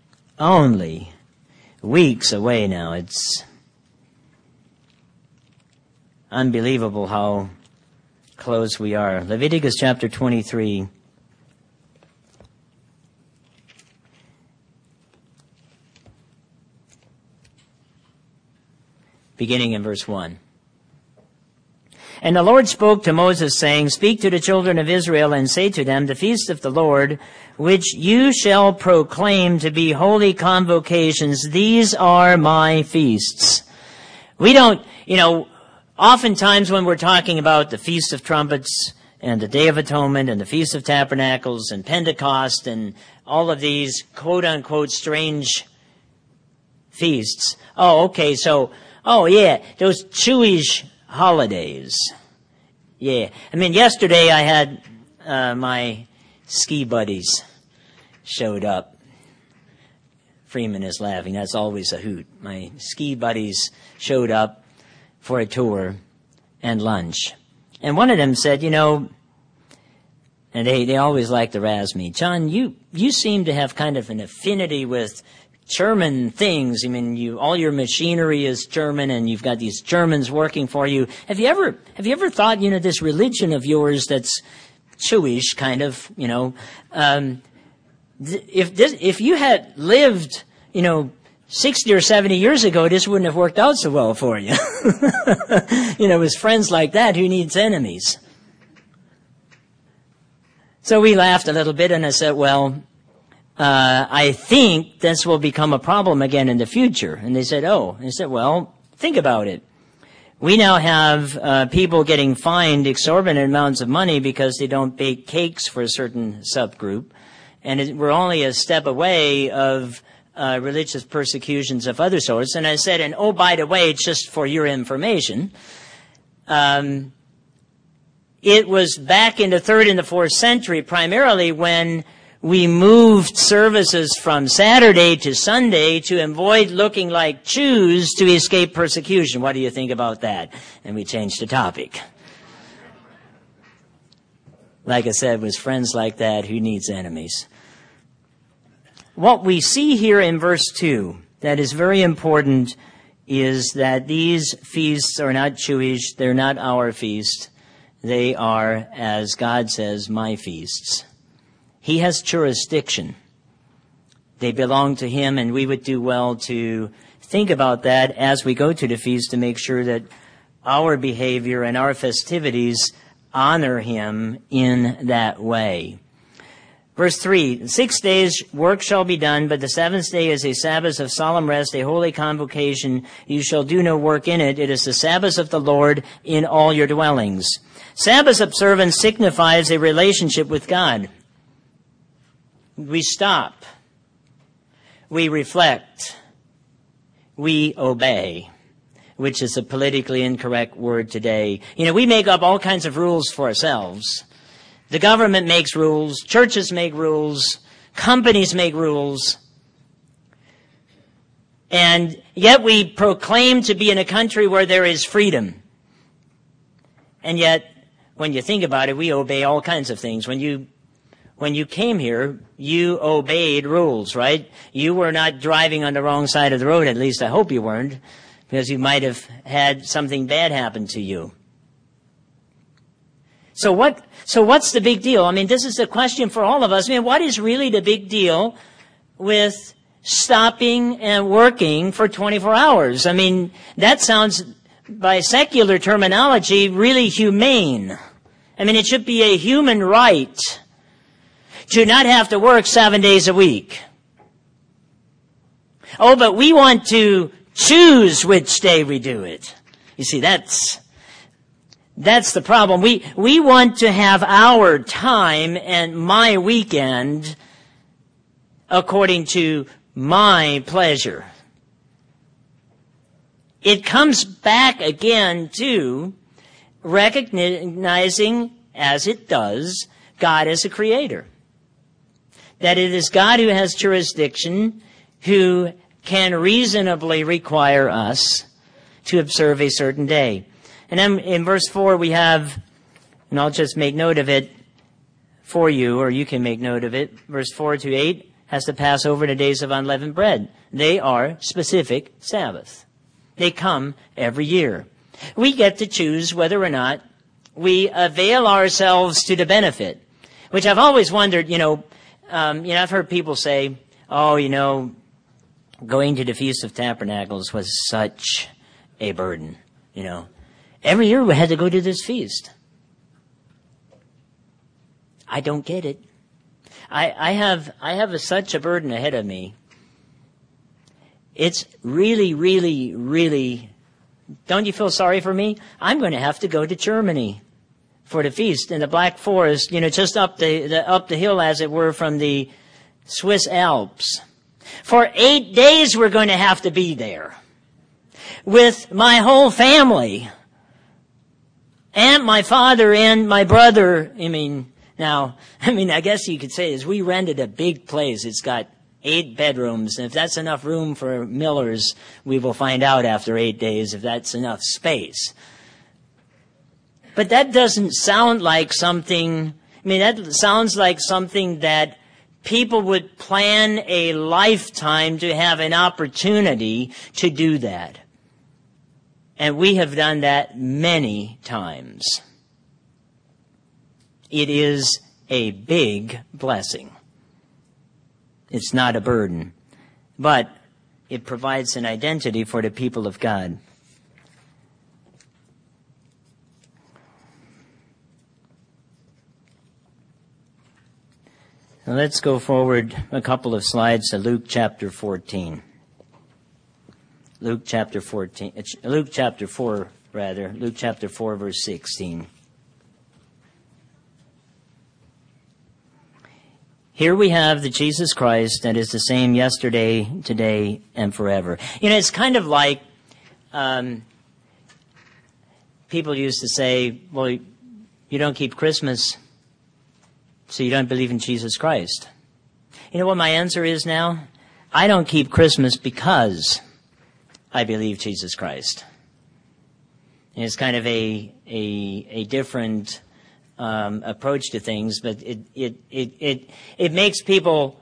weeks away now. It's unbelievable how close we are. Leviticus chapter 23. Beginning in verse 1. And the Lord spoke to Moses, saying, Speak to the children of Israel, and say to them, The feast of the Lord, which you shall proclaim to be holy convocations, these are my feasts. We don't, oftentimes when we're talking about the Feast of Trumpets and the Day of Atonement and the Feast of Tabernacles and Pentecost and all of these quote-unquote strange feasts. Those Jewish holidays. Yeah. Yesterday I had my ski buddies showed up. Freeman is laughing. That's always a hoot. My ski buddies showed up for a tour and lunch. And one of them said, and they always like to razz me, John, you seem to have kind of an affinity with German things. All your machinery is German, and you've got these Germans working for you. Have you ever thought, this religion of yours that's Jewish, kind of, if you had lived, 60 or 70 years ago, this wouldn't have worked out so well for you. With friends like that, who needs enemies? So we laughed a little bit, and I said, well, I think this will become a problem again in the future. And they said, oh. And I said, well, think about it. We now have people getting fined exorbitant amounts of money because they don't bake cakes for a certain subgroup. And we're only a step away of religious persecutions of other sorts. And I said, and oh, by the way, just for your information, it was back in the 3rd and the 4th century, primarily when we moved services from Saturday to Sunday to avoid looking like Jews to escape persecution. What do you think about that? And we changed the topic. Like I said, with friends like that, who needs enemies? What we see here in verse 2 that is very important is that these feasts are not Jewish, they're not our feast. They are, as God says, my feasts. He has jurisdiction. They belong to him, and we would do well to think about that as we go to the feast to make sure that our behavior and our festivities honor him in that way. Verse 3, 6 days work shall be done, but the 7th day is a Sabbath of solemn rest, a holy convocation. You shall do no work in it. It is the Sabbath of the Lord in all your dwellings. Sabbath observance signifies a relationship with God. We stop. We reflect. We obey, which is a politically incorrect word today. You know, we make up all kinds of rules for ourselves. The government makes rules. Churches make rules. Companies make rules. And yet we proclaim to be in a country where there is freedom. And yet, when you think about it, we obey all kinds of things. When you came here, you obeyed rules, right? You were not driving on the wrong side of the road, at least I hope you weren't, because you might have had something bad happen to you. So what's the big deal? I mean, this is a question for all of us. I mean, what is really the big deal with stopping and working for 24 hours? I mean, that sounds, by secular terminology, really humane. I mean, it should be a human right to not have to work 7 days a week. Oh, but we want to choose which day we do it. You see, that's the problem. We want to have our time and my weekend according to my pleasure. It comes back again to recognizing, as it does, God as a creator. That it is God who has jurisdiction, who can reasonably require us to observe a certain day. And then in verse 4 we have, and I'll just make note of it for you, or you can make note of it. Verse 4 to 8 has to pass over the days of unleavened bread. They are specific Sabbath. They come every year. We get to choose whether or not we avail ourselves to the benefit, which I've always wondered, I've heard people say, going to the Feast of Tabernacles was such a burden, Every year we had to go to this feast. I don't get it. I have such a burden ahead of me. It's really, really, really, don't you feel sorry for me? I'm going to have to go to Germany for the feast in the Black Forest, just up the hill, as it were, from the Swiss Alps. For 8 days we're going to have to be there with my whole family. And my father and my brother. I guess you could say is we rented a big place. It's got 8 bedrooms. And if that's enough room for Millers, we will find out after 8 days if that's enough space. But that doesn't sound like something, that sounds like something that people would plan a lifetime to have an opportunity to do that. And we have done that many times. It is a big blessing. It's not a burden, but it provides an identity for the people of God. Now let's go forward a couple of slides to Luke chapter 14. Luke chapter 4, verse 16. Here we have the Jesus Christ that is the same yesterday, today, and forever. You know, it's kind of like people used to say, well, you don't keep Christmas, so you don't believe in Jesus Christ. You know what my answer is now? I don't keep Christmas because I believe Jesus Christ. And it's kind of a different approach to things, but it makes people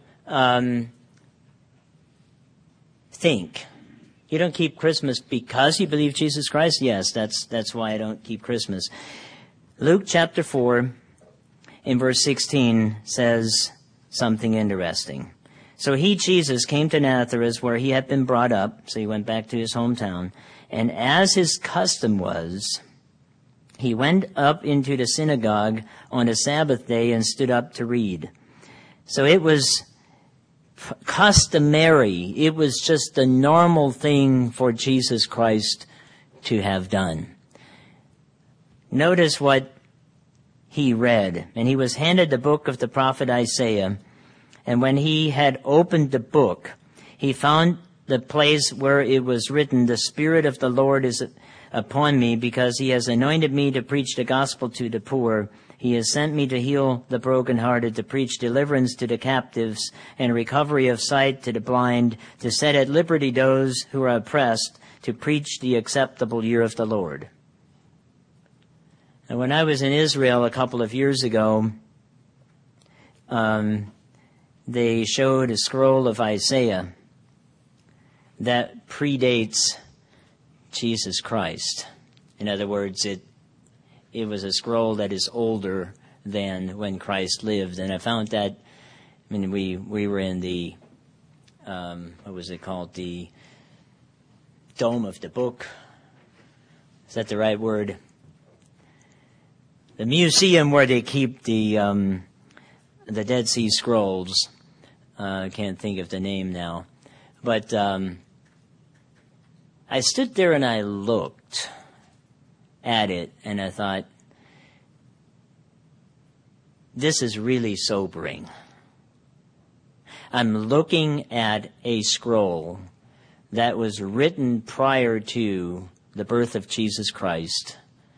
think. You don't keep Christmas because you believe Jesus Christ? Yes, that's why I don't keep Christmas. Luke chapter 4 in verse 16 says something interesting. So he, Jesus, came to Nazareth where he had been brought up, so he went back to his hometown, and as his custom was, he went up into the synagogue on a Sabbath day and stood up to read. So it was customary. It was just the normal thing for Jesus Christ to have done. Notice what he read. And he was handed the book of the prophet Isaiah. And when he had opened the book, he found the place where it was written, "The Spirit of the Lord is upon me, because he has anointed me to preach the gospel to the poor. He has sent me to heal the brokenhearted, to preach deliverance to the captives, and recovery of sight to the blind, to set at liberty those who are oppressed, to preach the acceptable year of the Lord." And when I was in Israel a couple of years ago, they showed a scroll of Isaiah that predates Jesus Christ. In other words, it was a scroll that is older than when Christ lived. And I found that, I mean, we were in the, what was it called? The Dome of the Book. Is that the right word? The museum where they keep the Dead Sea Scrolls. I can't think of the name now. But I stood there and I looked at it and I thought, this is really sobering. I'm looking at a scroll that was written prior to the birth of Jesus Christ,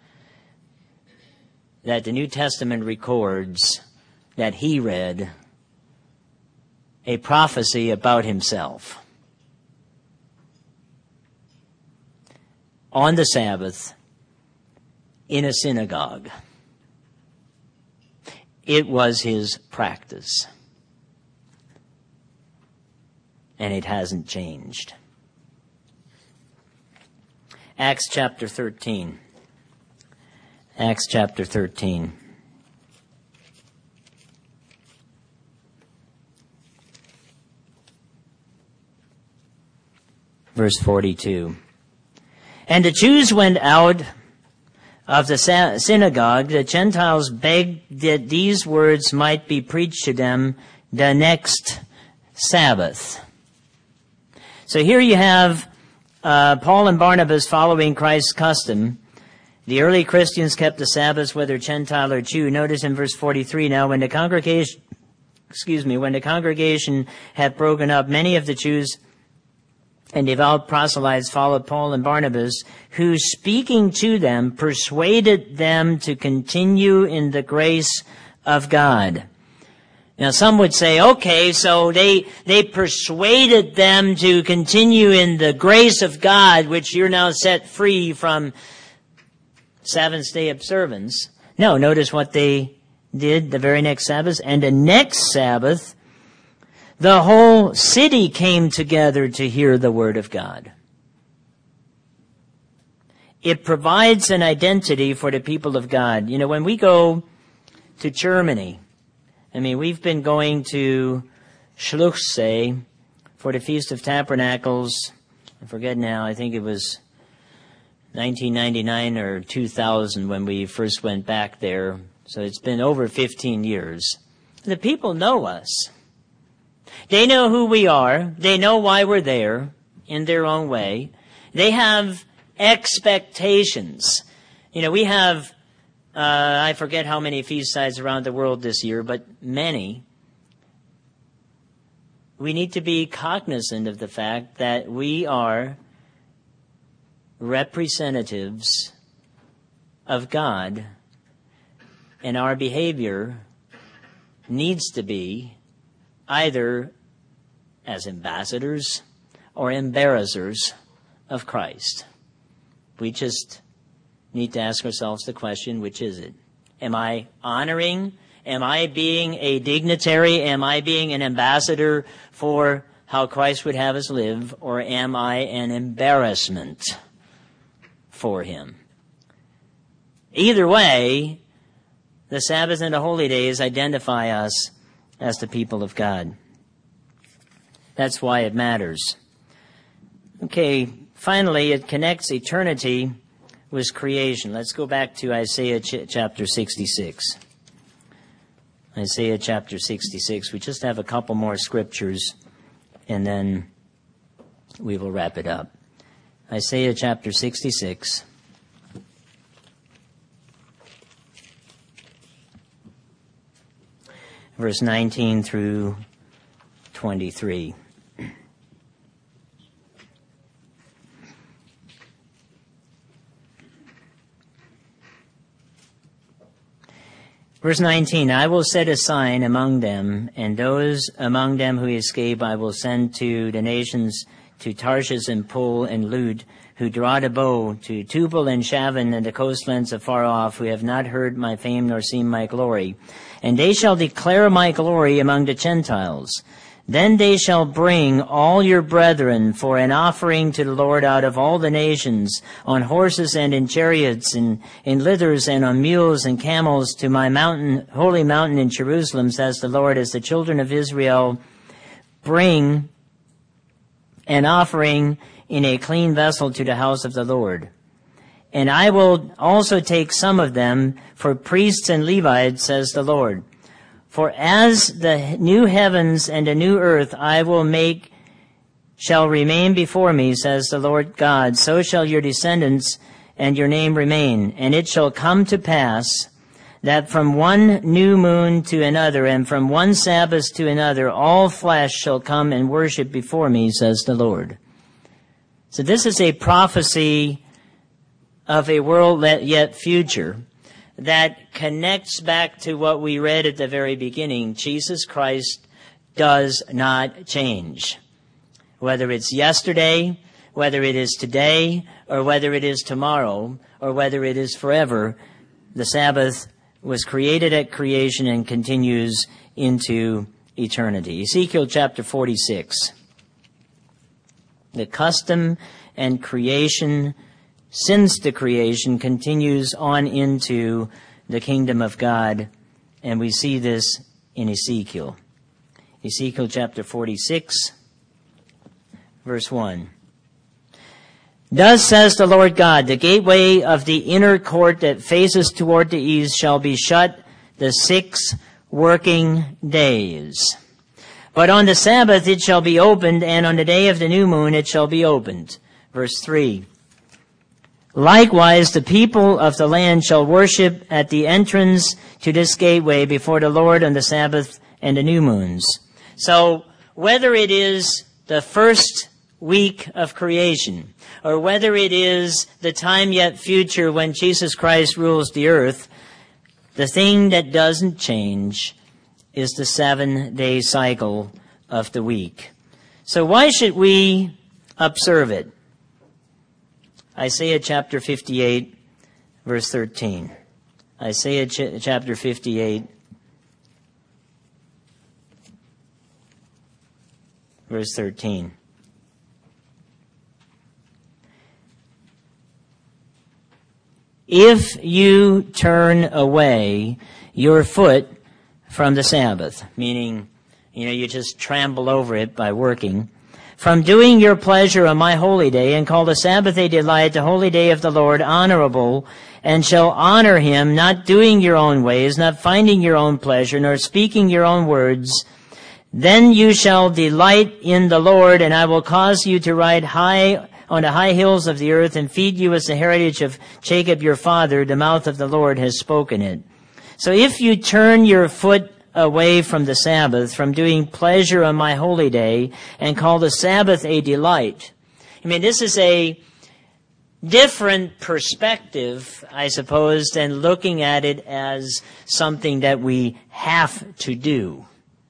that the New Testament records that he read a prophecy about himself on the Sabbath in a synagogue. It was his practice, and it hasn't changed. Acts chapter 13. Acts chapter 13. Verse 42. And the Jews went out of the synagogue. The Gentiles begged that these words might be preached to them the next Sabbath. So here you have Paul and Barnabas following Christ's custom. The early Christians kept the Sabbaths, whether Gentile or Jew. Notice in verse 43 now, when the congregation had broken up, many of the Jews and devout proselytes followed Paul and Barnabas, who, speaking to them, persuaded them to continue in the grace of God. Now, some would say, okay, so they persuaded them to continue in the grace of God, which you're now set free from Seventh-day observance. No, notice what they did the very next Sabbath. And the next Sabbath, the whole city came together to hear the word of God. It provides an identity for the people of God. You know, when we go to Germany, I mean, we've been going to Schluchsee for the Feast of Tabernacles. I forget now, I think it was 1999 or 2000 when we first went back there. So it's been over 15 years. The people know us. They know who we are. They know why we're there in their own way. They have expectations. We have, I forget how many feast sites around the world this year, but many. We need to be cognizant of the fact that we are representatives of God, and our behavior needs to be either as ambassadors or embarrassers of Christ. We just need to ask ourselves the question, which is it? Am I honoring? Am I being a dignitary? Am I being an ambassador for how Christ would have us live? Or am I an embarrassment for him? Either way, the Sabbath and the holy days identify us as the people of God. That's why it matters. Okay, finally, it connects eternity with creation. Let's go back to Isaiah chapter 66. Isaiah chapter 66. We just have a couple more scriptures, and then we will wrap it up. Isaiah chapter 66. Verse 19 through 23. Verse 19, I will set a sign among them, and those among them who escape I will send to the nations, to Tarshish and Pul and Lud, who draw the bow, to Tubal and Shavan and the coastlands afar off, who have not heard my fame nor seen my glory. And they shall declare my glory among the Gentiles. Then they shall bring all your brethren for an offering to the Lord out of all the nations, on horses and in chariots, and in litters and on mules and camels, to my mountain, holy mountain in Jerusalem, says the Lord, as the children of Israel bring an offering in a clean vessel to the house of the Lord. And I will also take some of them for priests and Levites, says the Lord. For as the new heavens and the new earth I will make shall remain before me, says the Lord God, so shall your descendants and your name remain. And it shall come to pass that from one new moon to another, and from one Sabbath to another, all flesh shall come and worship before me, says the Lord. So this is a prophecy of a world yet future that connects back to what we read at the very beginning. Jesus Christ does not change. Whether it's yesterday, whether it is today, or whether it is tomorrow, or whether it is forever, the Sabbath was created at creation and continues into eternity. Ezekiel chapter 46. The custom and creation since the creation continues on into the kingdom of God, and we see this in Ezekiel. Ezekiel chapter 46, verse 1. Thus says the Lord God, the gateway of the inner court that faces toward the east shall be shut the 6 working days. But on the Sabbath it shall be opened, and on the day of the new moon it shall be opened. Verse 3. Likewise, the people of the land shall worship at the entrance to this gateway before the Lord on the Sabbath and the new moons. So, whether it is the first week of creation, or whether it is the time yet future when Jesus Christ rules the earth, the thing that doesn't change is the 7-day cycle of the week. So why should we observe it? Isaiah chapter 58, verse 13. Isaiah chapter 58, verse 13. If you turn away your foot from the Sabbath, meaning, you just trample over it by working, from doing your pleasure on my holy day, and call the Sabbath a delight, the holy day of the Lord honorable, and shall honor him, not doing your own ways, not finding your own pleasure, nor speaking your own words, then you shall delight in the Lord, and I will cause you to ride high on the high hills of the earth, and feed you as the heritage of Jacob your father. The mouth of the Lord has spoken it. So if you turn your foot away from the Sabbath, from doing pleasure on my holy day, and call the Sabbath a delight. I mean, this is a different perspective, I suppose, than looking at it as something that we have to do.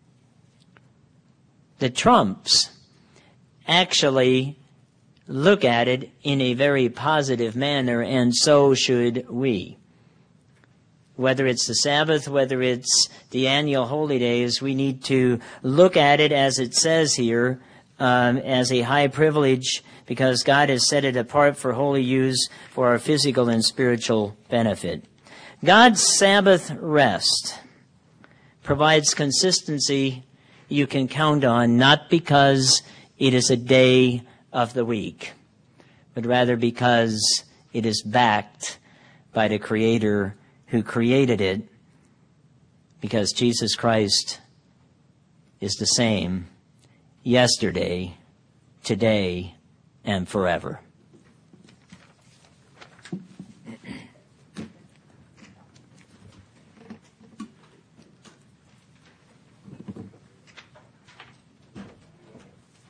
The Trumps actually look at it in a very positive manner, and so should we. Whether it's the Sabbath, whether it's the annual holy days, we need to look at it as it says here, as a high privilege, because God has set it apart for holy use for our physical and spiritual benefit. God's Sabbath rest provides consistency you can count on, not because it is a day of the week, but rather because it is backed by the Creator who created it, because Jesus Christ is the same yesterday, today, and forever.